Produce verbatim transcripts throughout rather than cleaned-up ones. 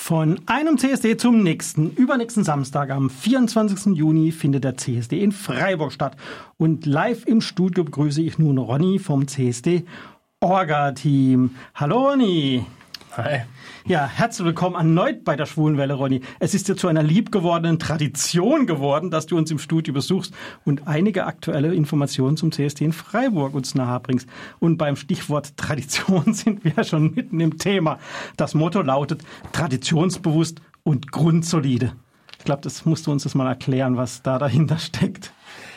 Von einem C S D zum nächsten. Übernächsten Samstag am vierundzwanzigsten Juni findet der C S D in Freiburg statt. Und live im Studio begrüße ich nun Ronny vom C S D Orga-Team. Hallo Ronny. Hi. Ja, herzlich willkommen erneut bei der Schwulenwelle, Ronny. Es ist dir zu einer liebgewordenen Tradition geworden, dass du uns im Studio besuchst und einige aktuelle Informationen zum C S D in Freiburg uns nahebringst. Und beim Stichwort Tradition sind wir schon mitten im Thema. Das Motto lautet traditionsbewusst und grundsolide. Ich glaube, das musst du uns das mal erklären, was da dahinter steckt.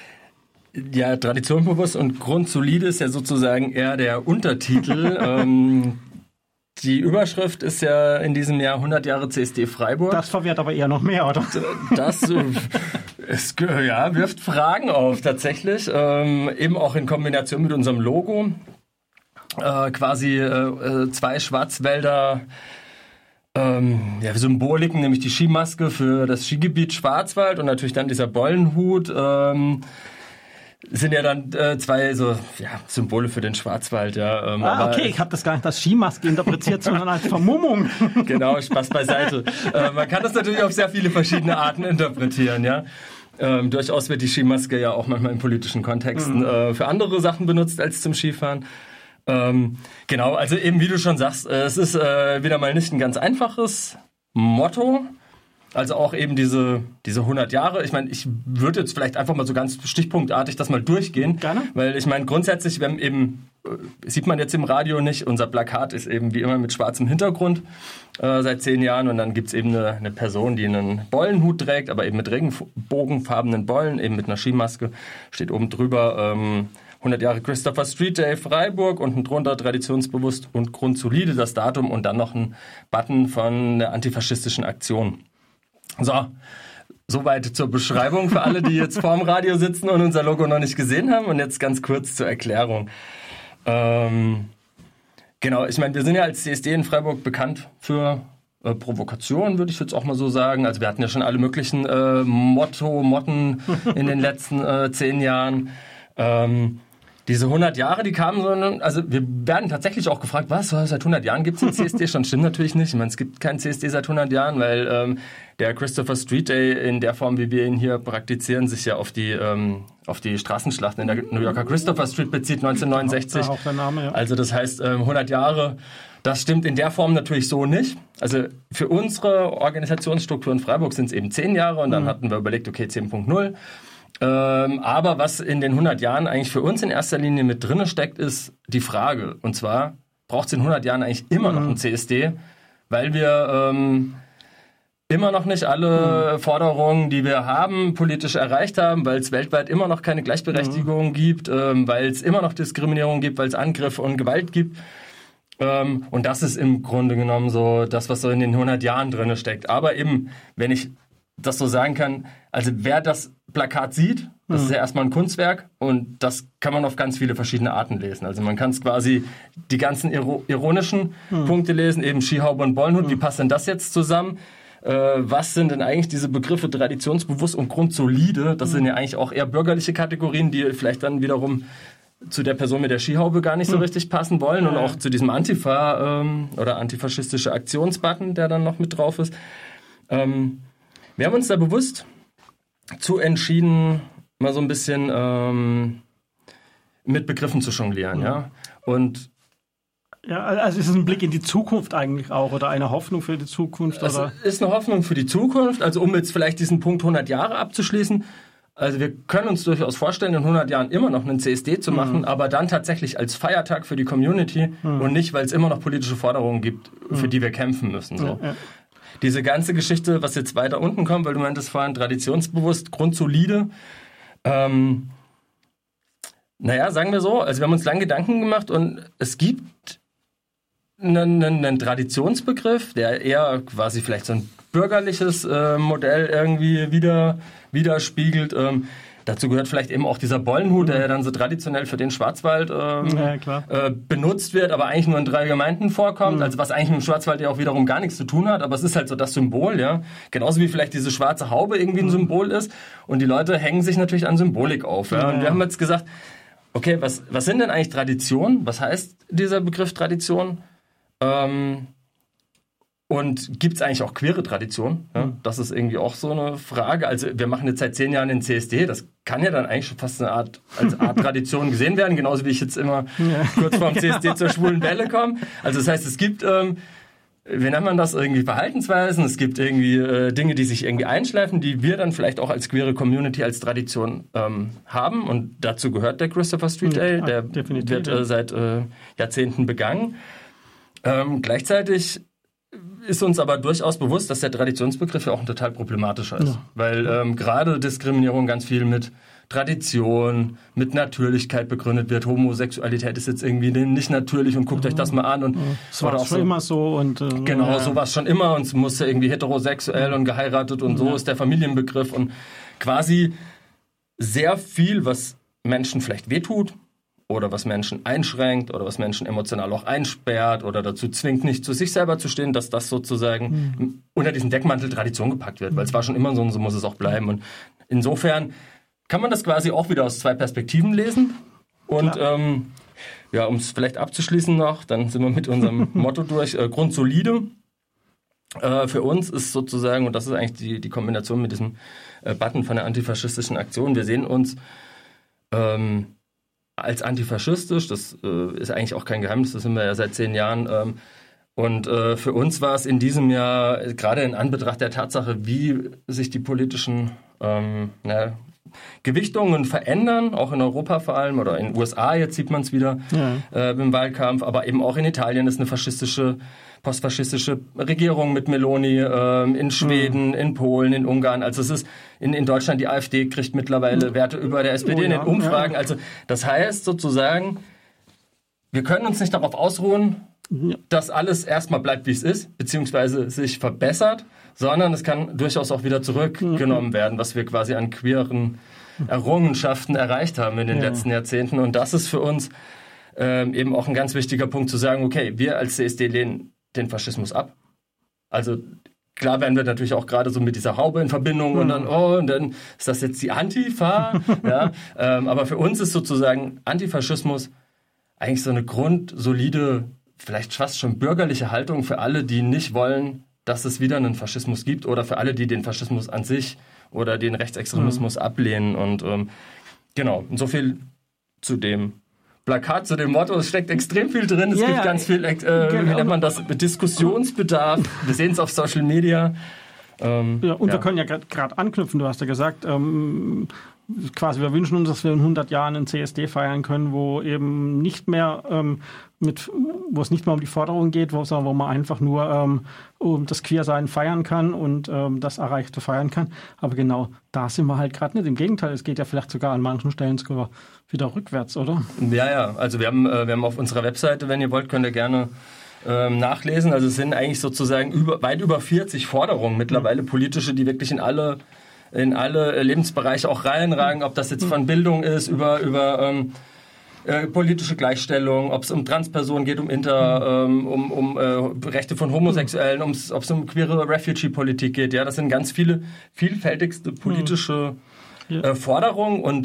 Ja, traditionsbewusst und grundsolide ist ja sozusagen eher der Untertitel. ähm, Die Überschrift ist ja in diesem Jahr hundert Jahre C S D Freiburg. Das verwirrt aber eher noch mehr, oder? Das ist, ja, wirft Fragen auf tatsächlich, ähm, eben auch in Kombination mit unserem Logo. Äh, quasi äh, zwei Schwarzwälder ähm, ja, Symboliken, nämlich die Skimaske für das Skigebiet Schwarzwald und natürlich dann dieser Bollenhut. Ähm, sind ja dann äh, zwei so ja, Symbole für den Schwarzwald. Ja, ähm, ah, okay, ich habe das gar nicht als Skimaske interpretiert, sondern als Vermummung. Genau, Spaß beiseite. äh, man kann das natürlich auf sehr viele verschiedene Arten interpretieren. Ja, ähm, durchaus wird die Skimaske ja auch manchmal in politischen Kontexten mhm. äh, für andere Sachen benutzt als zum Skifahren. Ähm, genau, also eben wie du schon sagst, äh, es ist äh, wieder mal nicht ein ganz einfaches Motto. Also auch eben diese diese hundert Jahre. Ich meine, ich würde jetzt vielleicht einfach mal so ganz stichpunktartig das mal durchgehen. Gerne. Weil ich meine, grundsätzlich, wir haben eben, sieht man jetzt im Radio nicht, unser Plakat ist eben wie immer mit schwarzem Hintergrund äh, seit zehn Jahren. Und dann gibt's eben eine, eine Person, die einen Bollenhut trägt, aber eben mit regenbogenfarbenen Bollen, eben mit einer Skimaske. Steht oben drüber ähm, hundert Jahre Christopher Street Day Freiburg, unten drunter traditionsbewusst und grundsolide das Datum und dann noch ein Button von der antifaschistischen Aktion. So, soweit zur Beschreibung für alle, die jetzt vorm Radio sitzen und unser Logo noch nicht gesehen haben. Und jetzt ganz kurz zur Erklärung. Ähm, genau, ich meine, wir sind ja als C S D in Freiburg bekannt für äh, Provokationen, würde ich jetzt auch mal so sagen. Also wir hatten ja schon alle möglichen äh, Motto, Motten in den letzten äh, zehn Jahren. Ähm, Diese hundert Jahre, die kamen so, also wir werden tatsächlich auch gefragt, was, seit hundert Jahren gibt es den C S D schon? Stimmt natürlich nicht. Ich meine, es gibt keinen C S D seit hundert Jahren, weil ähm, der Christopher Street Day in der Form, wie wir ihn hier praktizieren, sich ja auf die ähm, auf die Straßenschlachten in der New Yorker Christopher Street bezieht, neunzehnhundertneunundsechzig. Auch der Name, ja. Also das heißt, ähm, hundert Jahre, das stimmt in der Form natürlich so nicht. Also für unsere Organisationsstruktur in Freiburg sind es eben zehn Jahre und dann mhm. hatten wir überlegt, okay, zehn Punkt null. Ähm, aber was in den hundert Jahren eigentlich für uns in erster Linie mit drinne steckt, ist die Frage. Und zwar, braucht es in hundert Jahren eigentlich immer noch ein C S D? Weil wir ähm, immer noch nicht alle mhm. Forderungen, die wir haben, politisch erreicht haben, weil es weltweit immer noch keine Gleichberechtigung mhm. gibt, ähm, weil es immer noch Diskriminierung gibt, weil es Angriffe und Gewalt gibt. Ähm, und das ist im Grunde genommen so das, was so in den hundert Jahren drinne steckt. Aber eben, wenn ich das so sagen kann, also wer das Plakat sieht, das mhm. ist ja erstmal ein Kunstwerk und das kann man auf ganz viele verschiedene Arten lesen. Also man kann es quasi die ganzen iro- ironischen mhm. Punkte lesen, eben Skihaube und Bollenhut, mhm. wie passt denn das jetzt zusammen? Äh, was sind denn eigentlich diese Begriffe traditionsbewusst und grundsolide? Das mhm. sind ja eigentlich auch eher bürgerliche Kategorien, die vielleicht dann wiederum zu der Person mit der Skihaube gar nicht so mhm. richtig passen wollen und auch zu diesem Antifa ähm, oder antifaschistische Aktionsbutton, der dann noch mit drauf ist. Ähm, Wir haben uns da bewusst zu entschieden, mal so ein bisschen ähm, mit Begriffen zu jonglieren, mhm. ja. Und ja, also ist es ein Blick in die Zukunft eigentlich auch oder eine Hoffnung für die Zukunft? Es oder? ist eine Hoffnung für die Zukunft, also um jetzt vielleicht diesen Punkt hundert Jahre abzuschließen. Also wir können uns durchaus vorstellen, in hundert Jahren immer noch einen C S D zu machen, mhm. aber dann tatsächlich als Feiertag für die Community mhm. und nicht, weil es immer noch politische Forderungen gibt, für mhm. die wir kämpfen müssen. So. Ja, ja. Diese ganze Geschichte, was jetzt weiter unten kommt, weil du meintest vorhin traditionsbewusst, grundsolide. Ähm, naja, sagen wir so, also wir haben uns lange Gedanken gemacht und es gibt einen, einen Traditionsbegriff, der eher quasi vielleicht so ein bürgerliches äh, Modell irgendwie wieder, widerspiegelt. Ähm, Dazu gehört vielleicht eben auch dieser Bollenhut, der ja dann so traditionell für den Schwarzwald ähm, ja, klar. Äh, benutzt wird, aber eigentlich nur in drei Gemeinden vorkommt, mhm. also was eigentlich mit dem Schwarzwald ja auch wiederum gar nichts zu tun hat, aber es ist halt so das Symbol, ja. Genauso wie vielleicht diese schwarze Haube irgendwie ein mhm. Symbol ist und die Leute hängen sich natürlich an Symbolik auf. Ja? Ja, und wir haben jetzt gesagt, okay, was, was sind denn eigentlich Traditionen? Was heißt dieser Begriff Tradition? Ähm, Und gibt es eigentlich auch queere Tradition? Ja? Mhm. Das ist irgendwie auch so eine Frage. Also wir machen jetzt seit zehn Jahren den C S D. Das kann ja dann eigentlich schon fast eine Art, als Art Tradition gesehen werden. Genauso wie ich jetzt immer ja. kurz vorm C S D zur schwulen Welle komme. Also das heißt, es gibt, ähm, wie nennt man das, irgendwie Verhaltensweisen. Es gibt irgendwie äh, Dinge, die sich irgendwie einschleifen, die wir dann vielleicht auch als queere Community, als Tradition ähm, haben. Und dazu gehört der Christopher Street Day. Ja, der definitiv. wird äh, seit äh, Jahrzehnten begangen. Ähm, gleichzeitig ist uns aber durchaus bewusst, dass der Traditionsbegriff ja auch ein total problematischer ist. Ja. Weil ähm, gerade Diskriminierung ganz viel mit Tradition, mit Natürlichkeit begründet wird. Homosexualität ist jetzt irgendwie nicht natürlich und guckt ja. euch das mal an. Und ja. Das war auch schon so, immer so. Und, äh, genau, ja. so war es schon immer und es muss ja irgendwie heterosexuell ja. und geheiratet und so ja. ist der Familienbegriff. Und quasi sehr viel, was Menschen vielleicht wehtut, oder was Menschen einschränkt oder was Menschen emotional auch einsperrt oder dazu zwingt, nicht zu sich selber zu stehen, dass das sozusagen mhm. unter diesen Deckmantel Tradition gepackt wird. Weil es war schon immer so und so muss es auch bleiben. Und insofern kann man das quasi auch wieder aus zwei Perspektiven lesen. Und ähm, ja, um es vielleicht abzuschließen noch, dann sind wir mit unserem Motto durch, äh, grundsolide. Äh, für uns ist sozusagen, und das ist eigentlich die, die Kombination mit diesem äh, Button von der antifaschistischen Aktion, wir sehen uns ähm, als antifaschistisch, das äh, ist eigentlich auch kein Geheimnis, das sind wir ja seit zehn Jahren. Ähm, und äh, für uns war es in diesem Jahr, gerade in Anbetracht der Tatsache, wie sich die politischen ähm, na, Gewichtungen verändern, auch in Europa vor allem, oder in den U S A, jetzt sieht man es wieder ja. äh, im Wahlkampf, aber eben auch in Italien ist eine faschistische, postfaschistische Regierung mit Meloni, äh, in Schweden, mhm. in Polen, in Ungarn. Also es ist in, in Deutschland, die AfD kriegt mittlerweile mhm. Werte über der S P D oh, in den Umfragen. Ja. Also das heißt sozusagen, wir können uns nicht darauf ausruhen, ja. dass alles erstmal bleibt, wie es ist, beziehungsweise sich verbessert, sondern es kann durchaus auch wieder zurückgenommen mhm. werden, was wir quasi an queeren Errungenschaften erreicht haben in den ja. letzten Jahrzehnten. Und das ist für uns ähm, eben auch ein ganz wichtiger Punkt zu sagen, okay, wir als C S D lehnen den Faschismus ab. Also klar werden wir natürlich auch gerade so mit dieser Haube in Verbindung mhm. und dann, oh, und dann ist das jetzt die Antifa. ja, ähm, aber für uns ist sozusagen Antifaschismus eigentlich so eine grundsolide, vielleicht fast schon bürgerliche Haltung für alle, die nicht wollen, dass es wieder einen Faschismus gibt oder für alle, die den Faschismus an sich oder den Rechtsextremismus mhm. ablehnen. Und ähm, genau, und so viel zu dem Plakat, zu dem Motto. Es steckt extrem viel drin. Es ja, gibt ja, ganz viel, äh, genau. wie nennt man das, Diskussionsbedarf. Wir sehen es auf Social Media. Ähm, ja, und ja. wir können ja gerade anknüpfen. Du hast ja gesagt, ähm, quasi wir wünschen uns, dass wir in hundert Jahren ein C S D feiern können, wo eben nicht mehr ähm, mit, wo es nicht mehr um die Forderung geht, wo, sondern wo man einfach nur ähm, um das Queersein feiern kann und ähm, das Erreichte feiern kann. Aber genau da sind wir halt gerade nicht. Im Gegenteil, es geht ja vielleicht sogar an manchen Stellen sogar wieder rückwärts, oder? Ja, ja. Also wir haben, äh, wir haben auf unserer Webseite, wenn ihr wollt, könnt ihr gerne ähm, nachlesen. Also es sind eigentlich sozusagen über, weit über vierzig Forderungen mittlerweile, politische, die wirklich in alle in alle Lebensbereiche auch reinragen, ob das jetzt von Bildung ist, über, über ähm, äh, politische Gleichstellung, ob es um Transpersonen geht, um Inter, ähm, um, um äh, Rechte von Homosexuellen, ob es um queere Refugee-Politik geht. Ja, das sind ganz viele vielfältigste politische äh, Forderungen und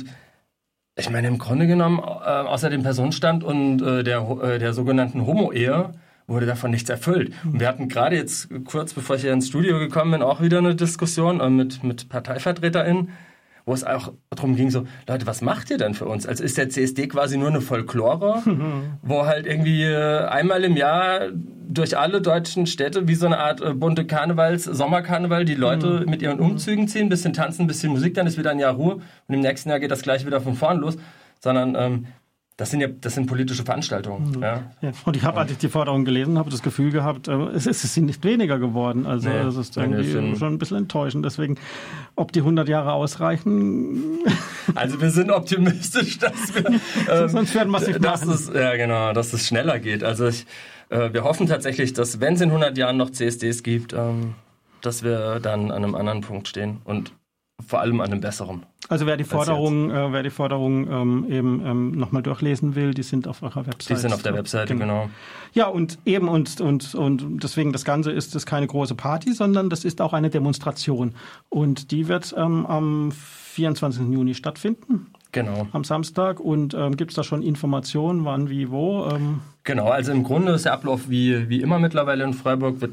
ich meine, im Grunde genommen, äh, außer dem Personenstand und äh, der, äh, der sogenannten Homo-Ehe, wurde davon nichts erfüllt. Und wir hatten gerade jetzt, kurz bevor ich hier ins Studio gekommen bin, auch wieder eine Diskussion äh, mit, mit ParteivertreterInnen, wo es auch darum ging, so, Leute, was macht ihr denn für uns? Also ist der C S D quasi nur eine Folklore, wo halt irgendwie äh, einmal im Jahr durch alle deutschen Städte wie so eine Art äh, bunte Karnevals-, Sommerkarneval die Leute mhm. mit ihren Umzügen ziehen, bisschen tanzen, bisschen Musik, dann ist wieder ein Jahr Ruhe und im nächsten Jahr geht das gleich wieder von vorn los, sondern ähm, Das sind ja, das sind politische Veranstaltungen. Mhm. Ja. Ja. Und ich habe, als ich die Forderung gelesen habe, das Gefühl gehabt, es, ist, es sind nicht weniger geworden. Also nee, das ist irgendwie nee, schon ein bisschen enttäuschend. Deswegen, ob die hundert Jahre ausreichen? Also wir sind optimistisch, dass wir, ähm, sonst werden wir es nicht machen. Dass es, ja, genau, dass es schneller geht. Also ich, äh, wir hoffen tatsächlich, dass, wenn es in hundert Jahren noch C S Ds gibt, ähm, dass wir dann an einem anderen Punkt stehen und vor allem an einem besseren. Also wer die Forderungen, äh, wer die Forderungen ähm, eben ähm, nochmal durchlesen will, die sind auf eurer Webseite. Die sind auf der Webseite, genau. genau. Ja, und eben und und und deswegen das Ganze ist das keine große Party, sondern das ist auch eine Demonstration und die wird ähm, am vierundzwanzigsten Juni stattfinden. Genau. Am Samstag. Und ähm, gibt es da schon Informationen, wann, wie, wo? Ähm? Genau, also im Grunde ist der Ablauf wie wie immer mittlerweile in Freiburg. Wird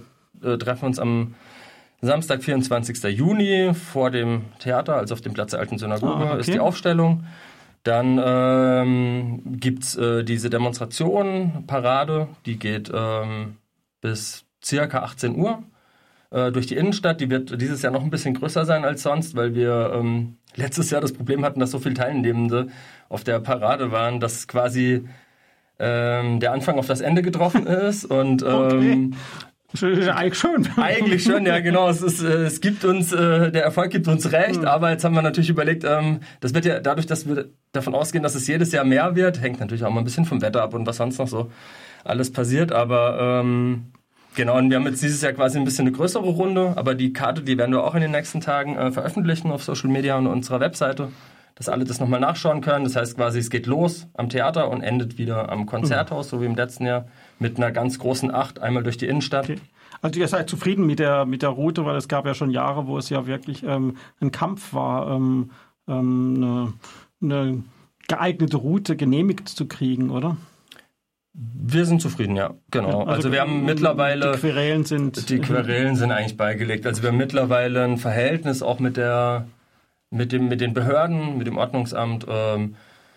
äh, treffen wir uns am Samstag, vierundzwanzigsten Juni vor dem Theater, also auf dem Platz der Alten Synagoge, ah, okay. ist die Aufstellung. Dann ähm, gibt's äh, diese Demonstration, Parade, die geht ähm, bis circa achtzehn Uhr äh, durch die Innenstadt. Die wird dieses Jahr noch ein bisschen größer sein als sonst, weil wir ähm, letztes Jahr das Problem hatten, dass so viele Teilnehmende auf der Parade waren, dass quasi ähm, der Anfang auf das Ende getroffen ist. Und ähm, okay. Eigentlich schön. Eigentlich schon, ja genau. Es, ist, äh, es gibt uns, äh, der Erfolg gibt uns recht, mhm. aber jetzt haben wir natürlich überlegt, ähm, das wird ja dadurch, dass wir davon ausgehen, dass es jedes Jahr mehr wird, hängt natürlich auch mal ein bisschen vom Wetter ab und was sonst noch so alles passiert, aber ähm, genau, und wir haben jetzt dieses Jahr quasi ein bisschen eine größere Runde, aber die Karte, die werden wir auch in den nächsten Tagen äh, veröffentlichen auf Social Media und unserer Webseite, dass alle das nochmal nachschauen können. Das heißt quasi, es geht los am Theater und endet wieder am Konzerthaus, mhm. so wie im letzten Jahr, mit einer ganz großen Acht einmal durch die Innenstadt. Okay. Also ihr seid zufrieden mit der mit der Route, weil es gab ja schon Jahre, wo es ja wirklich ähm, ein Kampf war, ähm, ähm, eine, eine geeignete Route genehmigt zu kriegen, oder? Wir sind zufrieden, ja, genau. Ja, also, also wir haben mittlerweile... Die Querelen sind... Die Querelen sind eigentlich beigelegt. Also wir haben mittlerweile ein Verhältnis auch mit der... Mit, dem, mit den Behörden, mit dem Ordnungsamt, ähm,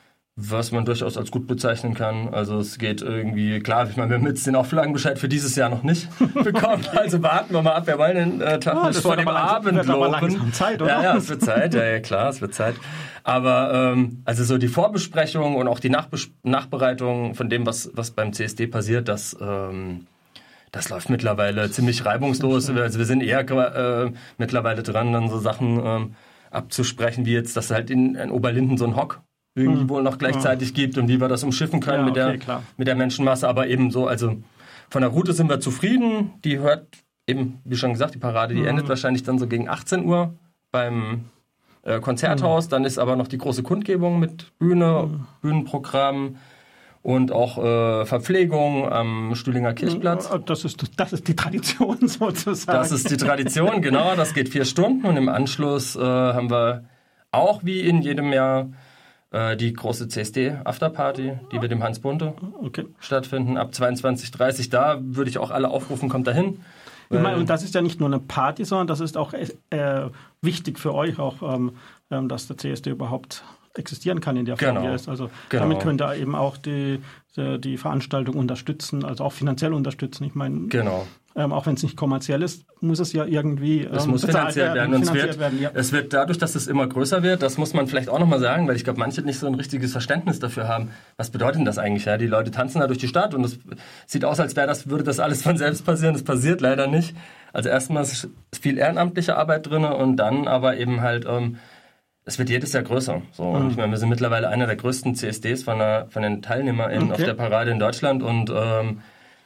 was man durchaus als gut bezeichnen kann. Also es geht irgendwie, klar, ich meine, wir haben jetzt den Auflagenbescheid für dieses Jahr noch nicht bekommen. Also warten wir mal ab, wir wollen den äh, Tag ah, nicht vor dem Abend loben. Zeit, oder? Ja, ja, es wird Zeit, ja, ja klar, es wird Zeit. Aber ähm, also so die Vorbesprechung und auch die Nachbes- Nachbereitung von dem, was, was beim C S D passiert, das... Ähm, Das läuft mittlerweile ziemlich reibungslos. Also wir sind eher äh, mittlerweile dran, dann so Sachen ähm, abzusprechen, wie jetzt, dass es halt in, in Oberlinden so ein Hock irgendwie hm. wohl noch gleichzeitig hm. gibt und wie wir das umschiffen können ja, mit, okay, der, klar. mit der Menschenmasse. Aber eben so, also von der Route sind wir zufrieden. Die hört eben, wie schon gesagt, die Parade, die hm. endet wahrscheinlich dann so gegen achtzehn Uhr beim äh, Konzerthaus. Hm. Dann ist aber noch die große Kundgebung mit Bühne, hm. Bühnenprogramm. Und auch äh, Verpflegung am Stühlinger Kirchplatz. Das ist, das ist die Tradition sozusagen. Das ist die Tradition, genau. Das geht vier Stunden. Und im Anschluss äh, haben wir auch wie in jedem Jahr äh, die große C S D-Afterparty, die mit dem Hans Bunte okay. stattfinden. Ab zweiundzwanzig Uhr dreißig da würde ich auch alle aufrufen, kommt dahin. Ich meine, und das ist ja nicht nur eine Party, sondern das ist auch äh, wichtig für euch, auch, ähm, dass der C S D überhaupt existieren kann in der Form, genau. wie ist. Also genau. damit könnt ihr eben auch die, die, die Veranstaltung unterstützen, also auch finanziell unterstützen. Ich meine, genau. ähm, auch wenn es nicht kommerziell ist, muss es ja irgendwie ähm, es muss finanziert werden. werden. Finanziert es, wird, werden ja. es wird dadurch, dass es immer größer wird, das muss man vielleicht auch nochmal sagen, weil ich glaube, manche nicht so ein richtiges Verständnis dafür haben. Was bedeutet denn das eigentlich? Ja? Die Leute tanzen da durch die Stadt und es sieht aus, als wäre das, würde das alles von selbst passieren. Das passiert leider nicht. Also erstmal ist viel ehrenamtliche Arbeit drin und dann aber eben halt... Ähm, es wird jedes Jahr größer. So. Und mhm. ich meine, wir sind mittlerweile einer der größten C S Ds von, der, von den TeilnehmerInnen okay. auf der Parade in Deutschland und ähm,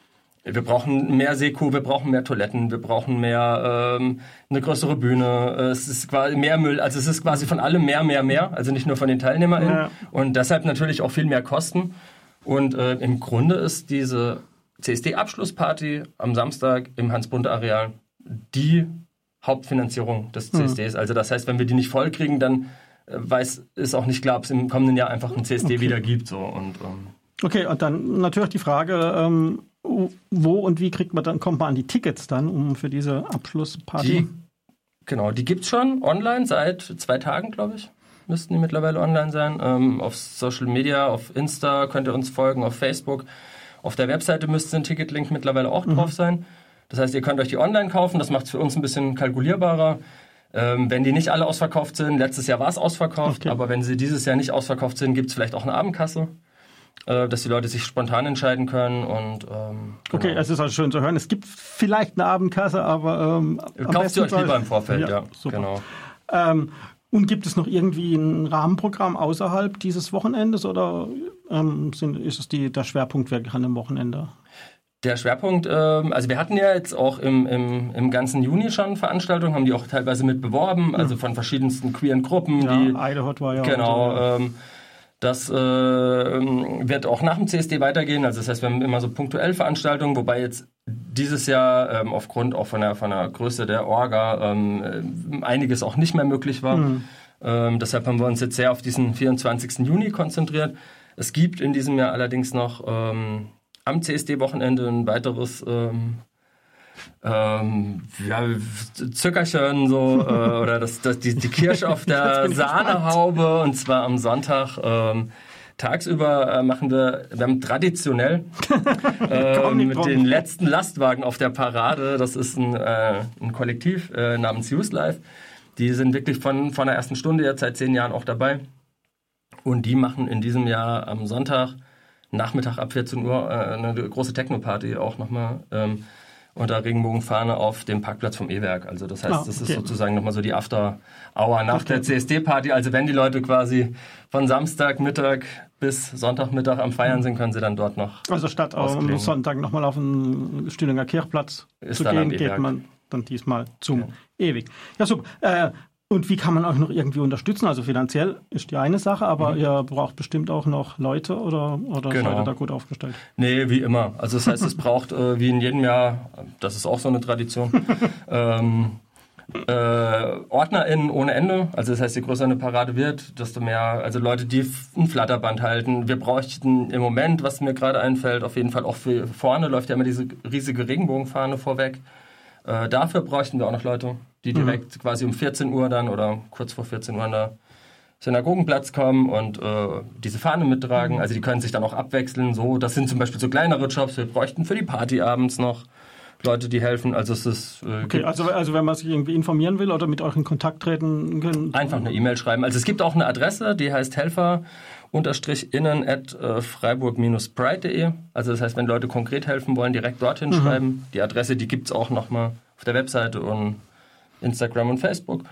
wir brauchen mehr Seko, wir brauchen mehr Toiletten, wir brauchen mehr ähm, eine größere Bühne. Es ist quasi mehr Müll, also es ist quasi von allem mehr, mehr, mehr. Also nicht nur von den TeilnehmerInnen ja. und deshalb natürlich auch viel mehr Kosten. Und äh, im Grunde ist diese C S D-Abschlussparty am Samstag im Hans-Bunte-Areal die Hauptfinanzierung des C S Ds. Mhm. Also das heißt, wenn wir die nicht voll kriegen, dann äh, weiß es auch nicht klar, ob es im kommenden Jahr einfach einen C S D okay. wieder gibt. So. Und, ähm, okay, und dann natürlich die Frage, ähm, wo und wie kriegt man dann, kommt man an die Tickets dann, um für diese Abschlussparty? Die, genau, die gibt es schon online seit zwei Tagen, glaube ich. Müssten die mittlerweile online sein. Ähm, auf Social Media, auf Insta könnt ihr uns folgen, auf Facebook. Auf der Webseite müsste ein Ticketlink mittlerweile auch mhm. drauf sein. Das heißt, ihr könnt euch die online kaufen, das macht es für uns ein bisschen kalkulierbarer. Ähm, wenn die nicht alle ausverkauft sind, letztes Jahr war es ausverkauft, okay. aber wenn sie dieses Jahr nicht ausverkauft sind, gibt es vielleicht auch eine Abendkasse, äh, dass die Leute sich spontan entscheiden können. Und, ähm, okay, genau. Es ist also schön zu hören, es gibt vielleicht eine Abendkasse, aber... Ähm, kauft sie euch lieber im Vorfeld, ja. ja super. Genau. Ähm, und gibt es noch irgendwie ein Rahmenprogramm außerhalb dieses Wochenendes oder ähm, sind, ist es die, der Schwerpunkt wirklich an dem Wochenende? Der Schwerpunkt, ähm, also wir hatten ja jetzt auch im, im, im ganzen Juni schon Veranstaltungen, haben die auch teilweise mit beworben, also von verschiedensten queeren Gruppen. Ja, die, Idaho war ja. Genau, so, ja. Ähm, das äh, wird auch nach dem C S D weitergehen, also das heißt, wir haben immer so punktuell Veranstaltungen, wobei jetzt dieses Jahr ähm, aufgrund auch von der, von der Größe der Orga ähm, einiges auch nicht mehr möglich war. Mhm. Ähm, deshalb haben wir uns jetzt sehr auf diesen vierundzwanzigsten Juni konzentriert. Es gibt in diesem Jahr allerdings noch... Ähm, am C S D-Wochenende ein weiteres ähm, ähm, ja, Zuckerchen so äh, oder das, das, die, die Kirsche auf der Sahnehaube und zwar am Sonntag. Ähm, Tagsüber äh, machen wir, wir haben traditionell äh, mit den letzten Lastwagen auf der Parade, das ist ein, äh, ein Kollektiv äh, namens Use Life, die sind wirklich von, von der ersten Stunde jetzt seit zehn Jahren auch dabei und die machen in diesem Jahr am Sonntag, Nachmittag ab vierzehn Uhr, äh, eine große Techno-Party auch nochmal ähm, unter Regenbogenfahne auf dem Parkplatz vom E-Werk. Also das heißt, ah, okay. das ist sozusagen nochmal so die After-Hour nach okay. der C S D-Party. Also wenn die Leute quasi von Samstagmittag bis Sonntagmittag am Feiern sind, können sie dann dort noch Also statt am Sonntag nochmal auf den Stühlinger Kirchplatz ist zu gehen, geht man dann diesmal zum okay. Ewig. Ja, super. Äh, Und wie kann man euch noch irgendwie unterstützen? Also finanziell ist die eine Sache, aber mhm. ihr braucht bestimmt auch noch Leute oder, oder genau. seid ihr da gut aufgestellt? Nee, wie immer. Also das heißt, es braucht äh, wie in jedem Jahr, das ist auch so eine Tradition, ähm, äh, OrdnerInnen ohne Ende. Also das heißt, je größer eine Parade wird, desto mehr, also Leute, die ein Flatterband halten. Wir bräuchten im Moment, was mir gerade einfällt, auf jeden Fall auch für vorne läuft ja immer diese riesige Regenbogenfahne vorweg. Äh, dafür bräuchten wir auch noch Leute, die direkt mhm. quasi um vierzehn Uhr dann oder kurz vor vierzehn Uhr an der Synagogenplatz kommen und äh, diese Fahne mittragen. Mhm. Also die können sich dann auch abwechseln. So, das sind zum Beispiel so kleinere Jobs. Wir bräuchten für die Party abends noch Leute, die helfen. Also es ist äh, okay. Also also wenn man sich irgendwie informieren will oder mit euch in Kontakt treten können, einfach eine E-Mail schreiben. Also es gibt auch eine Adresse, die heißt helfer unterstrich innen at freiburg Bindestrich pride punkt de. Also das heißt, wenn Leute konkret helfen wollen, direkt dorthin mhm. schreiben. Die Adresse, die gibt's auch nochmal auf der Webseite und Instagram und Facebook.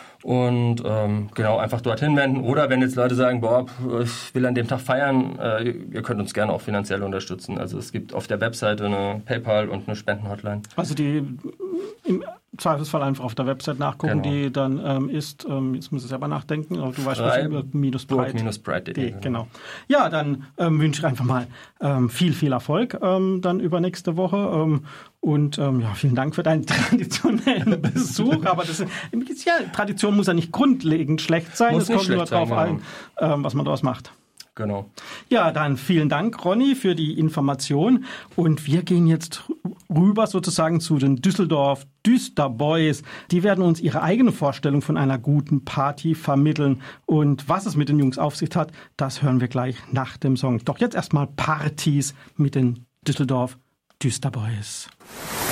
Und ähm, genau, einfach dorthin wenden. Oder wenn jetzt Leute sagen, boah, ich will an dem Tag feiern, äh, ihr könnt uns gerne auch finanziell unterstützen. Also es gibt auf der Webseite eine PayPal und eine Spendenhotline. Also die im Zweifelsfall einfach auf der Website nachgucken, genau. die dann ähm, ist, ähm, jetzt muss ich selber nachdenken, aber du weißt was über Pride punkt de. Genau. Ja, dann ähm, wünsche ich einfach mal ähm, viel, viel Erfolg ähm, dann über nächste Woche. Ähm, und ähm, ja, vielen Dank für deinen traditionellen Besuch. Aber das ist, ja, Tradition muss ja nicht grundlegend schlecht sein. Es kommt nur darauf ein, ähm, was man daraus macht. Genau. Ja, dann vielen Dank, Ronny, für die Information. Und wir gehen jetzt rüber sozusagen zu den Düsseldorf Düsterboys. Die werden uns ihre eigene Vorstellung von einer guten Party vermitteln. Und was es mit den Jungs auf sich hat, das hören wir gleich nach dem Song. Doch jetzt erstmal Partys mit den Düsseldorf Düsterboys.